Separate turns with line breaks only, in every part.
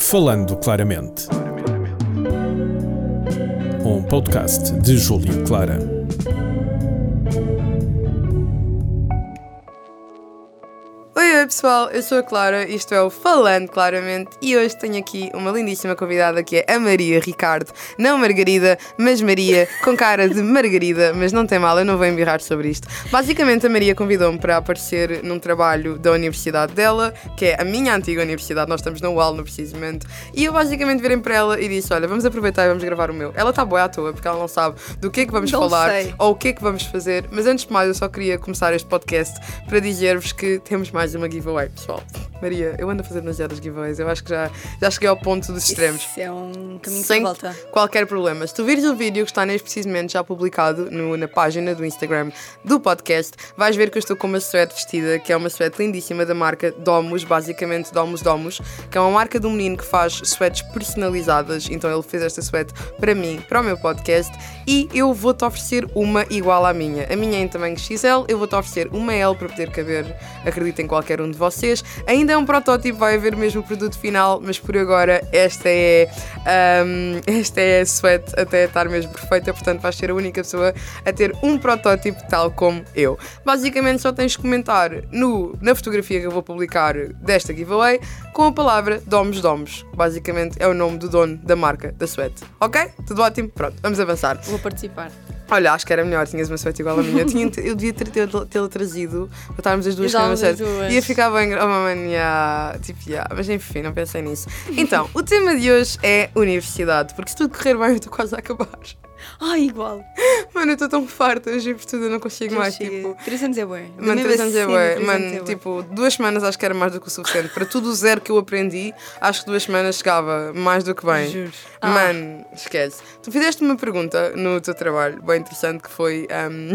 Falando Claramente. Um podcast de Júlio Clara.
Oi pessoal, eu sou a Clara, isto é o Falando Claramente e hoje tenho aqui uma lindíssima convidada que é a Maria Ricardo, não Margarida, mas Maria, com cara de Margarida, mas não tem mal, eu não vou embirrar sobre isto. Basicamente a Maria convidou-me para aparecer num trabalho da universidade dela, que é a minha antiga universidade, nós estamos na UAL no precisamente, e eu basicamente virei para ela e disse, olha, vamos aproveitar e vamos gravar o meu. Ela está boa à toa, porque ela não sabe do que é que vamos falar ou o que é que vvamos fazer, mas antes de mais eu só queria começar este podcast para dizer-vos que temos mais uma giveaway, pessoal. Maria, eu ando a fazer demasiadas giveaways, eu acho que já cheguei ao ponto dos extremos.
Isso é um caminho
sem
sem volta.
Qualquer problema. Se tu vires o vídeo que está neste precisamente já publicado na página do Instagram do podcast, vais ver que eu estou com uma suéte vestida, que é uma suéte lindíssima da marca Domus, basicamente Domus, que é uma marca de um menino que faz suétes personalizadas, então ele fez esta suéte para mim, para o meu podcast, e eu vou-te oferecer uma igual à minha. A minha é em tamanho XL, eu vou-te oferecer uma L para poder caber, acreditem, qualquer um de vocês. Ainda é um protótipo, vai haver mesmo o produto final, mas por agora esta é a suéte até estar mesmo perfeita, portanto vais ser a única pessoa a ter um protótipo tal como eu. Basicamente só tens de comentar na fotografia que eu vou publicar desta giveaway com a palavra Domus. Basicamente é o nome do dono da marca da suéte. Ok? Tudo ótimo? Pronto, vamos avançar.
Vou participar.
Olha, acho que era melhor, tinhas uma suéte igual à minha. Eu devia tê-la trazido para estarmos as duas com a mesma suéte. Ia ficar bem. Oh, mamãe, mas enfim, não pensei nisso. Então, o tema de hoje é universidade, porque se tudo correr bem, eu estou quase a acabar.
Igual.
Mano, eu estou tão farta, eu juro por tudo, eu não consigo mais. Tipo,
3 anos é bué.
Mano, 3 anos é bué. Mano, tipo, 2 semanas acho que era mais do que o suficiente. Para tudo o zero que eu aprendi, acho que 2 semanas chegava mais do que bem.
Juro.
Mano, esquece. Tu fizeste uma pergunta no teu trabalho, bem interessante, que foi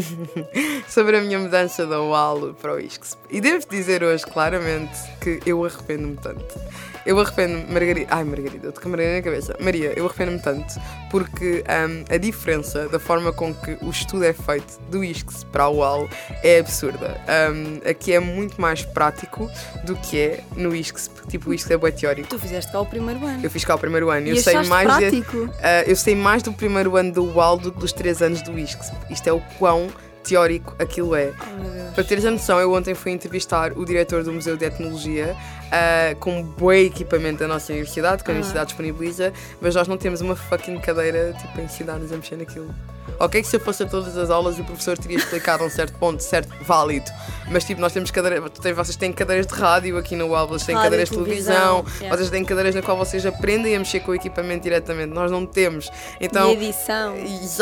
sobre a minha mudança da UAL para o ISCSP. E devo dizer hoje, claramente, que eu arrependo-me tanto. Eu arrependo-me, Margarida, eu tô com a Margarida na cabeça. Maria, eu arrependo-me tanto porque a diferença da forma com que o estudo é feito do ISCSP para a UAL é absurda. Aqui é muito mais prático do que é no ISCSP. Tipo, o ISCSP é bué teórico.
Tu fizeste cá o primeiro ano.
Eu fiz cá o primeiro ano.
E eu sei mais prático?
Eu sei mais do primeiro ano do UAL do que dos 3 anos do ISCSP. Isto é o quão teórico aquilo é.
Meu Deus.
Para teres a noção, eu ontem fui entrevistar o diretor do Museu de Etnologia com um bom equipamento da nossa universidade, que a universidade disponibiliza, mas nós não temos uma fucking cadeira tipo, a ensinar-nos a mexer naquilo. Ok, que se eu fosse a todas as aulas o professor teria explicado a um certo ponto, certo, válido, mas tipo, nós temos cadeiras, vocês têm cadeiras de rádio aqui no UAL, vocês têm cadeiras de televisão, vocês têm cadeiras na qual vocês aprendem a mexer com o equipamento diretamente, nós não temos. Então,
e edição.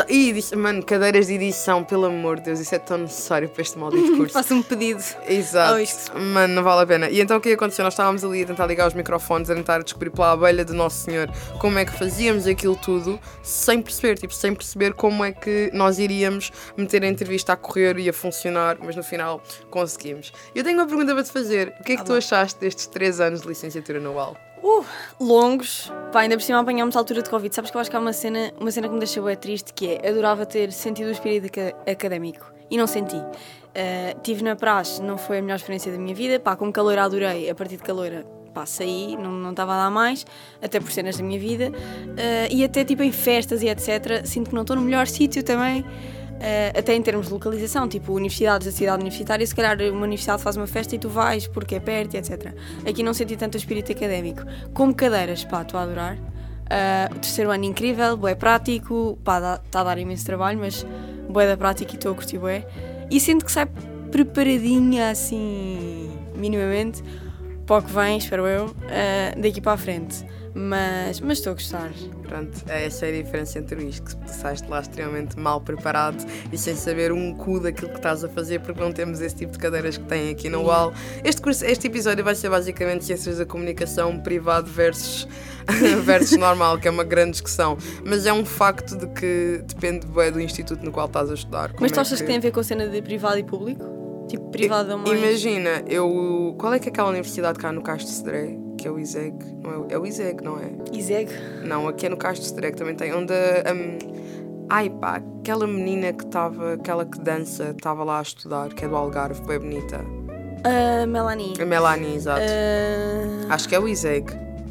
Mano, cadeiras de edição, pelo amor de Deus, isso é tão necessário para este maldito curso.
Faço um pedido.
Exato. Mano, não vale a pena. E então o que aconteceu? Nós estávamos ali a tentar ligar os microfones, a tentar descobrir pela abelha do Nosso Senhor como é que fazíamos aquilo tudo sem perceber como é que nós iríamos meter a entrevista a correr e a funcionar, mas no final conseguimos. Eu tenho uma pergunta para te fazer. O que é que tu achaste destes 3 anos de licenciatura na UAL?
Longos. Ainda por cima apanhámos a altura de Covid. Sabes que eu acho que há uma cena que me deixa bem triste, que é, adorava ter sentido o espírito académico. E não senti. Tive na praxe, não foi a melhor experiência da minha vida. Como caloira adorei, a partir de caloira saí, não estava a dar mais, até por cenas da minha vida, e até tipo em festas e etc, sinto que não estou no melhor sítio também, até em termos de localização, tipo universidades, a cidade universitária, se calhar uma universidade faz uma festa e tu vais porque é perto e etc. Aqui não senti tanto o espírito académico. Como cadeiras, estou a adorar. O terceiro ano incrível, bué prático, está a dar imenso trabalho, mas bué da prática e estou a curtir bué. E sinto que sai preparadinha assim, minimamente, para o que vem, espero eu, daqui para a frente. Mas estou a gostar.
Pronto, essa é a diferença entre o ISCSP. Tu sais de lá extremamente mal preparado e sem saber um cu daquilo que estás a fazer, porque não temos esse tipo de cadeiras que tem aqui no UAL. Este episódio vai ser basicamente Ciências da Comunicação privado versus normal, que é uma grande discussão. Mas é um facto de que depende bem do instituto no qual estás a estudar.
Mas tu achas que tem a ver com a cena de privado e público? Tipo, privado ou mais?
Imagina, qual é que é aquela universidade cá no Castro de Sodré? Que é o ISEG? Não é o ISEG, não é?
ISEG?
Não, aqui é no Castro de Sodré, que também tem, onde aquela menina aquela que dança, estava lá a estudar, que é do Algarve, bem bonita.
Melanie.
A Melanie, exato. Acho que é o ISEG.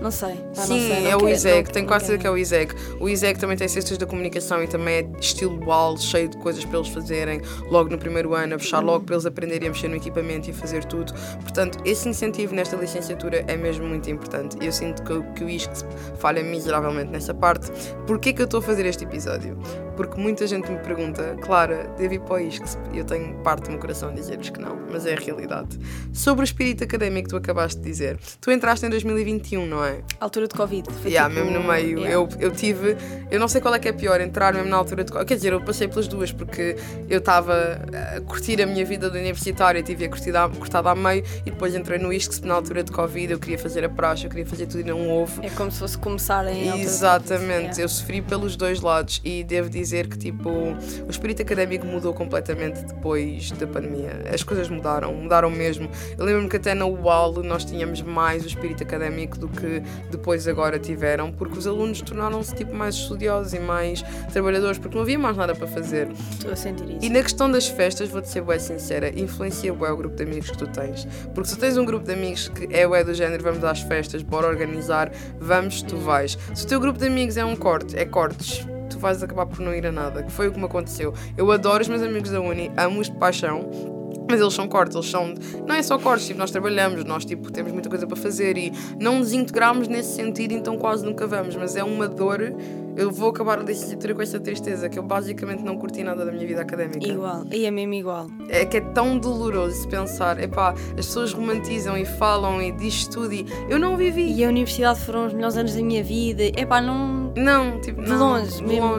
Não sei.
Sim, é o ISEG, tenho quase certeza que é o ISEG. O ISEG também tem ciências da comunicação e também é estilo UAL, cheio de coisas para eles fazerem logo no primeiro ano, a puxar logo para eles aprenderem a mexer no equipamento e a fazer tudo. Portanto, esse incentivo nesta licenciatura é mesmo muito importante. Eu sinto que o ISCSP falha miseravelmente nessa parte. Porquê que eu estou a fazer este episódio? Porque muita gente me pergunta, Clara, devo ir para o ISCSP? E eu tenho parte do meu coração a dizer-vos que não, mas é a realidade. Sobre o espírito académico que tu acabaste de dizer, tu entraste em 2021, não é?
Altura de Covid.
Mesmo no meio. Eu não sei qual é que é pior, entrar mesmo na altura de Covid. Quer dizer, eu passei pelas duas, porque eu estava a curtir a minha vida de universitária, tive a cortada a meio, e depois entrei no ISCSP na altura de Covid, eu queria fazer a praxe, eu queria fazer tudo e não houve.
É como se fosse começar em altura.
Exatamente, eu sofri pelos dois lados e devo dizer que tipo, o espírito académico mudou completamente depois da pandemia. As coisas mudaram mesmo. Eu lembro-me que até na UAL nós tínhamos mais o espírito académico do que depois agora tiveram, porque os alunos tornaram-se tipo mais estudiosos e mais trabalhadores, porque não havia mais nada para fazer.
Estou a sentir isso.
E na questão das festas, vou-te ser bem sincera, influencia bem o grupo de amigos que tu tens. Porque se tu tens um grupo de amigos que é do género, vamos às festas, bora organizar, vamos, tu vais. Se o teu grupo de amigos é cortes, tu vais acabar por não ir a nada, que foi o que me aconteceu. Eu adoro os meus amigos da uni, amo-os de paixão, mas eles são cortes, não é só cortes, tipo, nós trabalhamos, nós tipo, temos muita coisa para fazer e não nos integramos nesse sentido, então quase nunca vamos, mas é uma dor. Eu vou acabar a licenciatura com esta tristeza, que eu basicamente não curti nada da minha vida académica.
Igual, e é mesmo igual.
É que é tão doloroso pensar, as pessoas romantizam e falam e diz tudo e eu não vivi.
E a universidade foram os melhores anos da minha vida,
não, tipo,
de longe mesmo.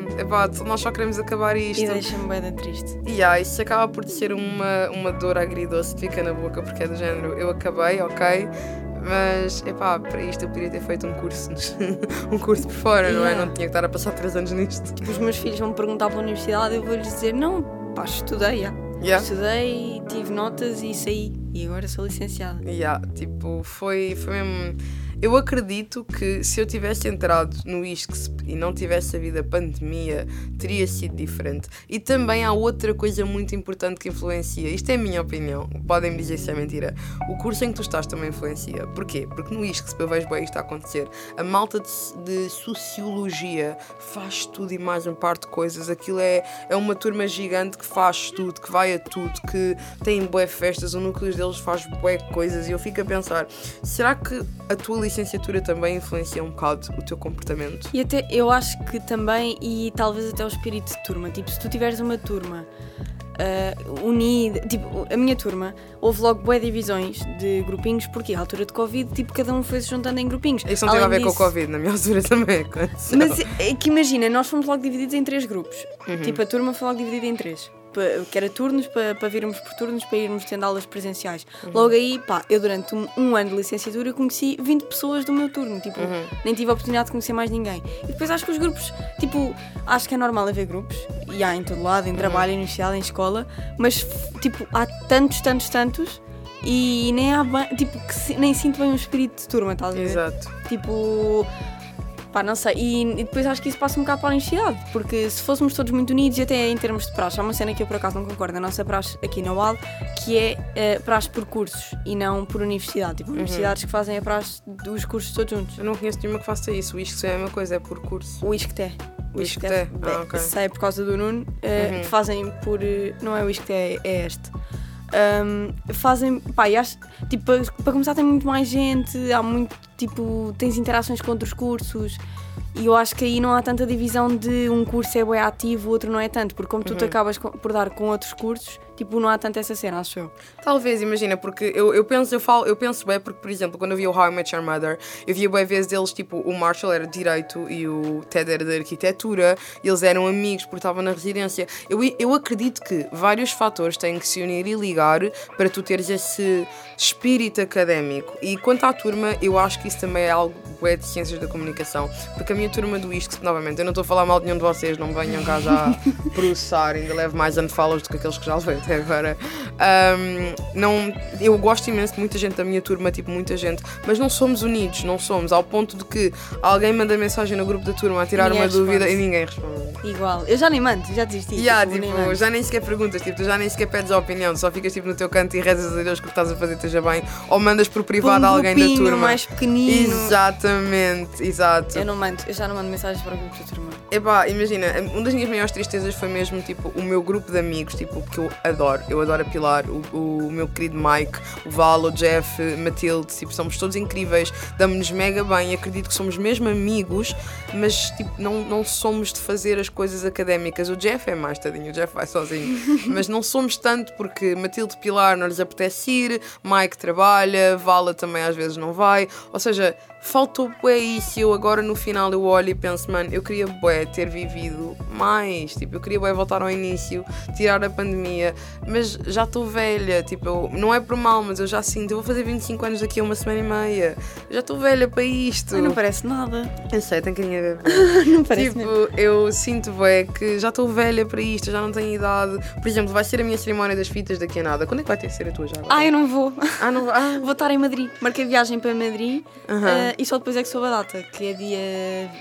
Nós só queremos acabar isto.
E deixa-me bem triste.
Isso acaba por ser uma dor agridoce que fica na boca, porque é do género, eu acabei, ok, mas, para isto eu poderia ter feito um curso um curso por fora, não é? Não tinha que estar a passar 3 anos nisto.
Tipo, os meus filhos vão me perguntar pela universidade, eu vou-lhes dizer, não, estudei, estudei, tive notas e saí, e agora sou licenciada.
Foi mesmo... Eu acredito que se eu tivesse entrado no ISCSP e não tivesse havido a pandemia, teria sido diferente. E também há outra coisa muito importante que influencia. Isto é a minha opinião. Podem me dizer se é mentira. O curso em que tu estás também influencia. Porquê? Porque no ISCSP eu vejo bem isto a acontecer. A malta de Sociologia faz tudo e mais um par de coisas. Aquilo é uma turma gigante que faz tudo, que vai a tudo, que tem bué festas, o núcleo deles faz bué coisas. E eu fico a pensar, será que a tua licenciatura também influencia um bocado o teu comportamento?
E até eu acho que também, e talvez até o espírito de turma, tipo, se tu tiveres uma turma unida, tipo, a minha turma, houve logo bué divisões de grupinhos, porque à altura de Covid, tipo, cada um foi se juntando em grupinhos.
Isso não tem a ver com o Covid, na minha altura também aconteceu.
Mas é que imagina, nós fomos logo divididos em 3 grupos, tipo, a turma foi logo dividida em 3. Que era turnos, para virmos por turnos, para irmos tendo aulas presenciais. Logo aí, eu durante um ano de licenciatura conheci 20 pessoas do meu turno, tipo, nem tive a oportunidade de conhecer mais ninguém. E depois acho que os grupos, tipo, acho que é normal haver grupos, e há em todo lado, em trabalho, em universidade, em escola, mas, tipo, há tantos, e nem há bem, tipo, nem sinto bem um espírito de turma, estás a ver?
Exato.
Tipo... não sei, e depois acho que isso passa um bocado para a universidade, porque se fôssemos todos muito unidos, e até em termos de praxe, há uma cena que eu por acaso não concordo, a nossa praxe aqui na UAL, que é praxe por cursos e não por universidade, tipo universidades que fazem a praxe dos cursos todos juntos.
Eu não conheço nenhuma que faça isso, o ISCTE é a mesma coisa, é por curso.
O ISCTE.
O ISCTE? Ok.
Sei por causa do Nuno, que fazem por... não é o ISCTE, é este. Fazem, acho, tipo, para começar tem muito mais gente, há muito, tipo, tens interações com outros cursos e eu acho que aí não há tanta divisão de um curso é bem ativo, o outro não é tanto, porque como tu te acabas por dar com outros cursos, tipo, não há tanta essa cena, acho eu.
Talvez, imagina, porque eu penso bem, porque, por exemplo, quando eu via o How I Met Your Mother, eu via bem vezes deles, tipo, o Marshall era de Direito e o Ted era de Arquitetura, e eles eram amigos porque estavam na residência. Eu acredito que vários fatores têm que se unir e ligar para tu teres esse espírito académico. E quanto à turma, eu acho que isso também é algo de Ciências da Comunicação, porque a minha turma do ISCSP, novamente, eu não estou a falar mal de nenhum de vocês, não me venham cá já processar, ainda levo mais unfollows do que aqueles que já levei. até agora. Não, eu gosto imenso de muita gente da minha turma, tipo, muita gente, mas não somos unidos, não somos, ao ponto de que alguém manda mensagem no grupo da turma a tirar
Ninguém
uma dúvida
responde.
e ninguém responde.
Igual. Eu já nem mando, já desisti. Nem mando.
Já nem sequer perguntas, tipo, tu já nem sequer pedes a opinião, só ficas tipo no teu canto e rezas a Deus que o que estás a fazer esteja bem, ou mandas por privado a alguém da turma.
Mais pequenino.
Exatamente, exato.
Eu já não mando mensagens para o grupo da turma.
Epá, imagina, uma das minhas maiores tristezas foi mesmo, tipo, o meu grupo de amigos, tipo, que eu adoro a Pilar, o meu querido Mike, o Val, o Jeff, Matilde, tipo, somos todos incríveis, damos-nos mega bem, acredito que somos mesmo amigos, mas, tipo, não somos de fazer as coisas académicas. O Jeff é mais, tadinho, o Jeff vai sozinho, mas não somos tanto porque Matilde e Pilar não lhes apetece ir, Mike trabalha, Vala também às vezes não vai, ou seja, faltou bué isso. Eu agora no final eu olho e penso, mano, eu queria bué ter vivido mais, tipo, eu queria bué voltar ao início, tirar a pandemia, mas já estou velha, tipo, não é por mal, mas eu já sinto, eu vou fazer 25 anos daqui a uma semana e meia, já estou velha para isto.
Ai, não parece nada.
Eu sei, tem carinha de bebê.
Não parece
Tipo,
mesmo.
eu sinto bué que já estou velha para isto, já não tenho idade. Por exemplo, vai ser a minha cerimónia das fitas daqui a nada. Quando é que vai ter que ser a tua já agora?
Eu não vou.
Não vai.
Vou estar em Madrid. Marquei viagem para Madrid e só depois é que soube a data, que é dia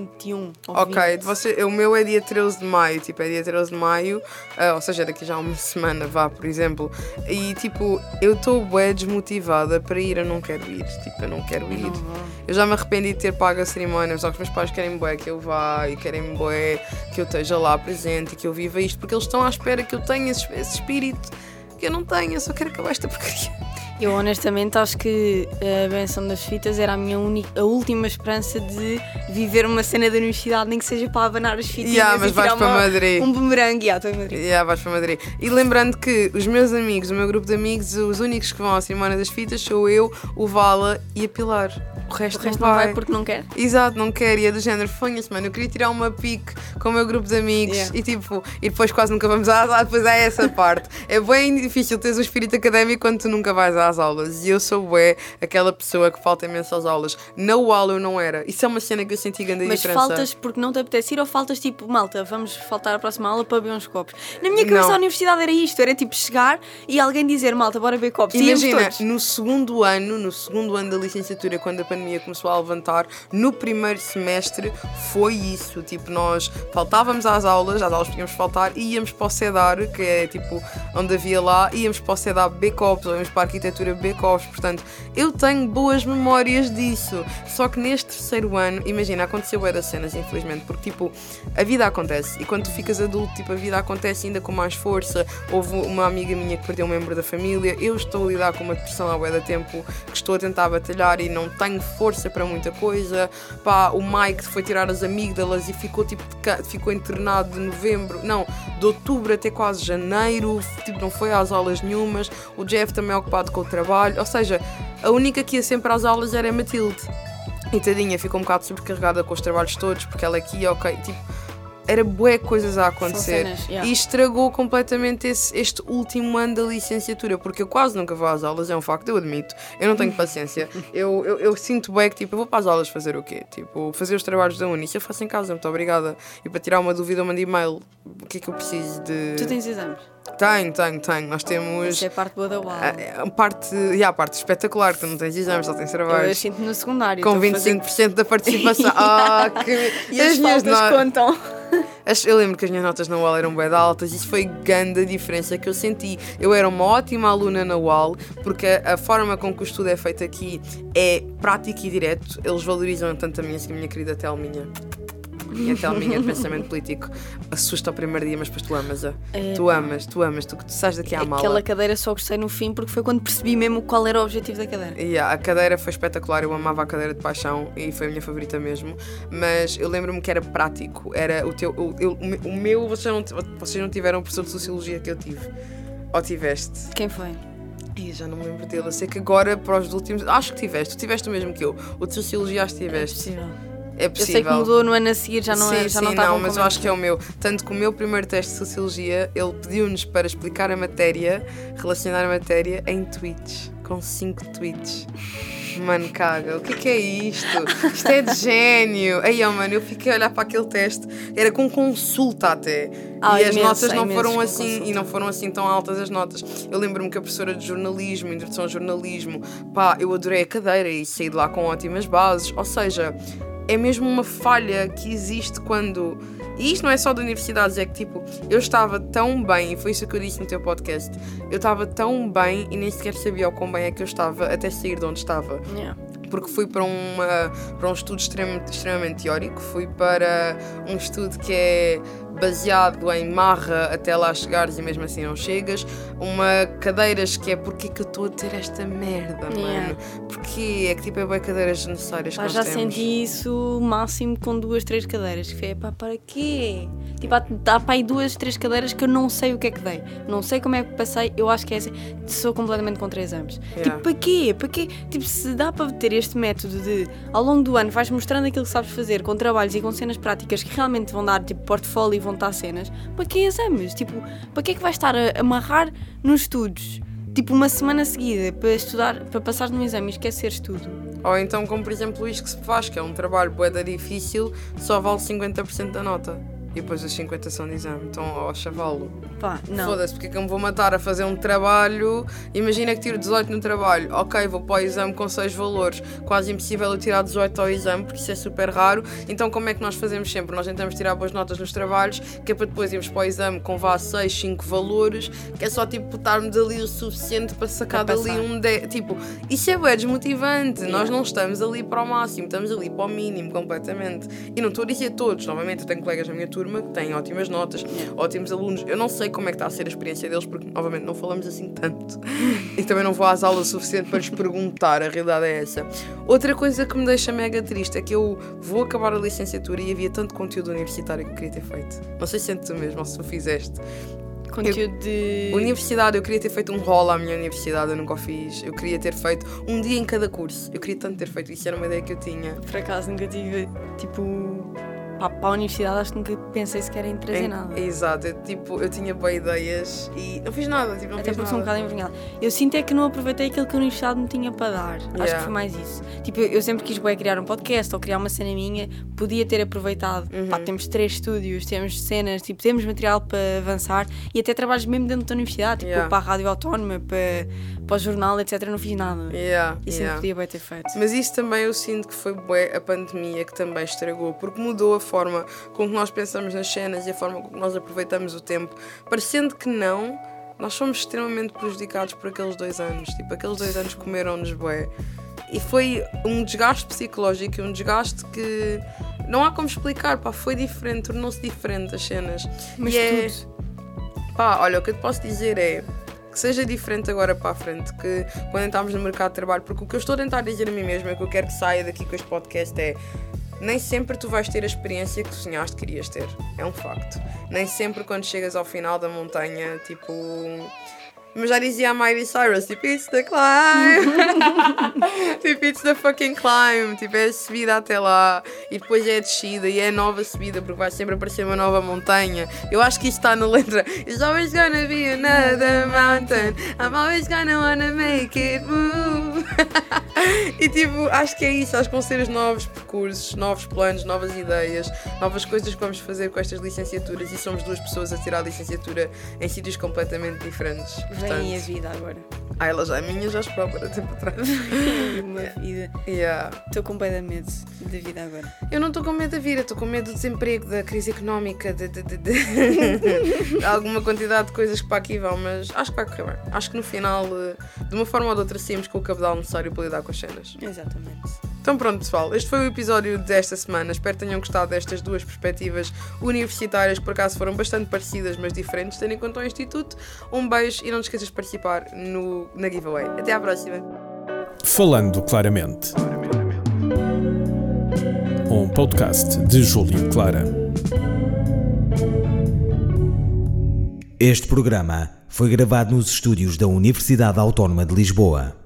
21 ou 20.
O meu é dia 13 de maio, tipo, é dia 13 de maio, ou seja, daqui já a uma semana, vá, por exemplo. E, tipo, eu estou bué desmotivada para ir, eu não quero ir, tipo, eu não quero ir. Eu já me arrependi de ter pago a cerimónia, só que os meus pais querem bué que eu vá e querem bué que eu esteja lá presente e que eu viva isto, porque eles estão à espera que eu tenha esse espírito que eu não tenho, eu só quero acabar esta porcaria.
Eu honestamente acho que a benção das fitas era a última esperança de viver uma cena da universidade, nem que seja para abanar as fitas
Mas vais para Madrid.
Um bumerangue, estou em Madrid.
Vais para Madrid. E lembrando que os meus amigos, o meu grupo de amigos, os únicos que vão à cerimónia das fitas sou eu, o Vala e a Pilar. O resto
não vai porque não quer.
Exato, não quer. E é do género, fonha-se, mano, eu queria tirar uma pique com o meu grupo de amigos e tipo, e depois quase nunca vamos às aulas, depois é essa parte. É bem difícil teres o espírito académico quando tu nunca vais às aulas. E eu sou aquela pessoa que falta imenso às aulas. Na UAL eu não era. Isso é uma cena que eu senti grande diferença.
Mas faltas porque não te apetece ir ou faltas tipo, malta, vamos faltar à próxima aula para beber uns copos? Na minha cabeça a universidade era isto, era tipo chegar e alguém dizer, malta, bora beber copos.
Imagina, no segundo ano da licenciatura, quando a pandemia começou a levantar, no primeiro semestre foi isso, tipo, nós faltávamos às aulas podíamos faltar e íamos para o CEDAR, que é tipo, onde havia lá, íamos para o CEDAR beber copos, ou íamos para a arquitetura beber copos, portanto, eu tenho boas memórias disso, só que neste terceiro ano, imagina, aconteceu das cenas, infelizmente, porque tipo, a vida acontece, e quando tu ficas adulto, tipo, a vida acontece ainda com mais força. Houve uma amiga minha que perdeu um membro da família, eu estou a lidar com uma depressão há bué de tempo, que estou a tentar batalhar e não tenho força para muita coisa. Pá, o Mike foi tirar as amígdalas e ficou tipo, ficou internado de outubro até quase janeiro, tipo, não foi às aulas nenhumas. O Jeff também é ocupado com o trabalho, ou seja, a única que ia sempre às aulas era a Matilde. E tadinha, ficou um bocado sobrecarregada com os trabalhos todos, porque ela aqui, tipo, era bué coisas a acontecer. E estragou completamente este último ano da licenciatura, porque eu quase nunca vou às aulas, é um facto, eu admito. Eu não tenho paciência. Eu sinto bué que, tipo, eu vou para as aulas fazer o quê? Tipo, fazer os trabalhos da uni. Se eu faço em casa, muito obrigada. E para tirar uma dúvida, eu mando e-mail. O que é que eu preciso de...
Tu tens exames?
Tenho. Nós temos...
Isso é a parte boa da UAL.
A parte espetacular, tu não tens exames, só tens trabalhos.
Eu sinto no secundário.
Com 25% da participação.
E as faltas contam.
Eu lembro que as minhas notas na UAL eram bem altas, isso foi grande a diferença que eu senti. Eu era uma ótima aluna na UAL, porque a forma com que o estudo é feito aqui é prático e direto. Eles valorizam tanto a minha querida Telminha. E a Telminha de pensamento político assusta ao primeiro dia, mas depois tu amas-a. Tu amas, tu sais daqui à mala.
Aquela cadeira só gostei no fim porque foi quando percebi mesmo qual era o objetivo da cadeira.
A cadeira foi espetacular, eu amava a cadeira de paixão e foi a minha favorita mesmo. Mas eu lembro-me que era prático, era o meu, vocês não tiveram o professor de Sociologia que eu tive. Ou tiveste?
Quem foi?
Já não me lembro dele, eu sei que agora para os últimos, acho que tu tiveste o mesmo que eu. O de Sociologia acho que tiveste. É possível.
Eu sei que mudou no ano a seguir, já não estava.
Mas eu acho que é o meu. Tanto que o meu primeiro teste de Sociologia, ele pediu-nos para explicar a matéria, relacionar a matéria em tweets, com 5 tweets. Mano, caga, o que é isto? Isto é de gênio. Aí, mano, eu fiquei a olhar para aquele teste, era com consulta até. E as notas não foram assim, e não foram assim tão altas as notas. Eu lembro-me que a professora de jornalismo, introdução ao jornalismo, pá, eu adorei a cadeira e saí de lá com ótimas bases. Ou seja, é mesmo uma falha que existe quando... E isto não é só de universidades, é que tipo, eu estava tão bem, e foi isso que eu disse no teu podcast, eu estava tão bem e nem sequer sabia o quão bem é que eu estava até sair de onde estava.
Yeah.
Porque fui para um estudo extremamente teórico, fui para um estudo que é baseado em marra até lá chegares e mesmo assim não chegas, uma cadeiras que é porque que eu estou a ter esta merda, mano, porque é que tipo é bem cadeiras necessárias que nós
já
temos.
Senti isso máximo com 2, 3 cadeiras, que foi, pá, para quê? Tipo, há para aí 2, 3 cadeiras que eu não sei o que é que dei, não sei como é que passei, eu acho que é assim, sou completamente contra exames. Tipo, para quê? Para quê? Tipo, se dá para ter este método de, ao longo do ano, vais mostrando aquilo que sabes fazer, com trabalhos e com cenas práticas que realmente vão dar, tipo, portfólio e vão estar cenas, para que exames? Tipo, para que é que vais estar a amarrar nos estudos? Tipo, uma semana seguida para estudar, para passar no exame e esqueceres tudo.
Ou então, como por exemplo isto que se faz, que é um trabalho bué da difícil, só vale 50% da nota. E depois os 50 são de exame. Então, ó, chavalo.
Pá, não.
Foda-se, porque é que eu me vou matar a fazer um trabalho? Imagina que tiro 18 no trabalho. Ok, vou para o exame com 6 valores. Quase impossível eu tirar 18 ao exame, porque isso é super raro. Então, como é que nós fazemos sempre? Nós tentamos tirar boas notas nos trabalhos, que é para depois irmos para o exame com 6, 5 valores, que é só tipo botarmos ali o suficiente para sacar dali um 10. Tipo, isso é bem desmotivante. Yeah. Nós não estamos ali para o máximo, estamos ali para o mínimo completamente. E não estou a dizer todos, novamente, eu tenho colegas na minha turma que têm ótimas notas, ótimos alunos. Eu não sei como é que está a ser a experiência deles, porque, obviamente, não falamos assim tanto. E também não vou às aulas o suficiente para lhes perguntar, a realidade é essa. Outra coisa que me deixa mega triste é que eu vou acabar a licenciatura e havia tanto conteúdo universitário que eu queria ter feito. Não sei se é tu mesmo ou se tu fizeste.
Conteúdo de...
Universidade, eu queria ter feito um rol à minha universidade, eu nunca o fiz. Eu queria ter feito um dia em cada curso. Eu queria tanto ter feito isso, era uma ideia que eu tinha.
Por acaso nunca tive, tipo... Para a universidade acho que nunca pensei sequer em trazer nada.
Exato, eu tinha boas ideias e não fiz nada, tipo, não
até
fiz
porque
nada.
sou um bocado envergonhada. Eu sinto é que não aproveitei aquilo que a universidade me tinha para dar. Acho que foi mais isso. Tipo, eu sempre quis criar um podcast ou criar uma cena minha, podia ter aproveitado. Pá, temos 3 estúdios, temos cenas, tipo, temos material para avançar e até trabalhos mesmo dentro da universidade, tipo, para a Rádio Autónoma, para o jornal, etc. Não fiz nada. E sempre podia bem ter feito.
Mas isso também eu sinto que foi bué a pandemia que também estragou, porque mudou a forma com que nós pensamos nas cenas e a forma com que nós aproveitamos o tempo, parecendo que não, nós fomos extremamente prejudicados por aqueles 2 anos, tipo, aqueles 2 anos comeram-nos bué, e foi um desgaste psicológico, um desgaste que não há como explicar, pá, foi diferente, tornou-se diferente as cenas.
Mas tudo.
Pá, olha, o que eu te posso dizer é que seja diferente agora para a frente, que quando entrarmos no mercado de trabalho, porque o que eu estou a tentar dizer a mim mesma, é que eu quero que saia daqui com este podcast é: nem sempre tu vais ter a experiência que sonhaste que querias ter. É um facto. Nem sempre quando chegas ao final da montanha, tipo... Mas já dizia a Miley Cyrus, tipo, it's the climb. Tipo, it's the fucking climb. Tipo, é a subida até lá. E depois é a descida. E é a nova subida, porque vai sempre aparecer uma nova montanha. Eu acho que isso está na letra. It's always gonna be another mountain. I'm always gonna wanna make it move. E tipo, acho que é isso. Acho que vão ser os novos percursos, novos planos, novas ideias, novas coisas que vamos fazer com estas licenciaturas. E somos 2 pessoas a tirar a licenciatura em sítios completamente diferentes.
Vem a vida agora.
Ela já é minha, já esperou para tempo atrás.
Uma vida. Estou com medo da vida agora.
Eu não estou com medo da vida, estou com medo do desemprego, da crise económica, de alguma quantidade de coisas que para aqui vão, mas acho que vai correr bem. Acho que no final, de uma forma ou de outra, saímos com o cabedal necessário para lidar com as cenas.
Exatamente.
Então pronto, pessoal, este foi o episódio desta semana. Espero que tenham gostado destas 2 perspectivas universitárias, que por acaso foram bastante parecidas, mas diferentes, tendo em conta o Instituto. Um beijo e não te esqueças de participar na giveaway. Até à próxima.
Falando Claramente. Um podcast de Júlio Clara.
Este programa foi gravado nos estúdios da Universidade Autónoma de Lisboa.